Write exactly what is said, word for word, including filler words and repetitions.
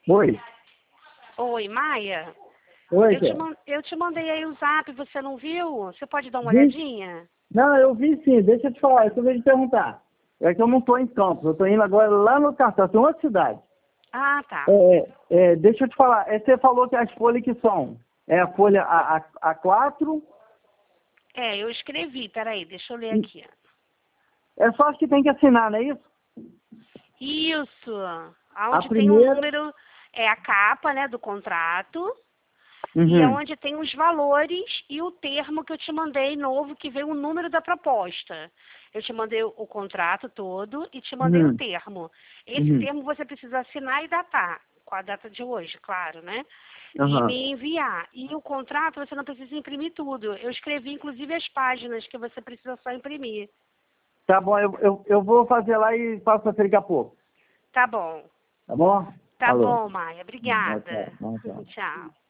Oi. Oi, Maia. Oi, Eu te, Zé. man- eu te mandei aí o zap, você não viu? Você pode dar uma Vi? olhadinha? Não, eu vi sim. Deixa eu te falar, eu tô te perguntar. É que eu não estou em Campos, eu estou indo agora lá no Cartão, tem outra cidade. Ah, tá. É, é, deixa eu te falar, é, você falou que as folhas que são, é a folha A, A, A4, É, eu escrevi, peraí, deixa eu ler e- aqui. é só as que tem que assinar, não é isso? Isso, A aonde tem um primeira, número, é a capa, né, do contrato, e é uhum, onde tem os valores e o termo que eu te mandei novo, que veio o número da proposta. Eu te mandei o o contrato todo e te mandei o uhum, termo. Esse uhum, termo você precisa assinar e datar, com a data de hoje, claro, né? E aham. me enviar. E o contrato você não precisa imprimir tudo. Eu escrevi inclusive as páginas que você precisa só imprimir. Tá bom, eu, eu, eu vou fazer lá e faço pra você daqui a pouco, Tá bom. tá bom? Tá Falou. bom, Maia. Tchau, Obrigada. tchau, tchau, tchau. Tchau.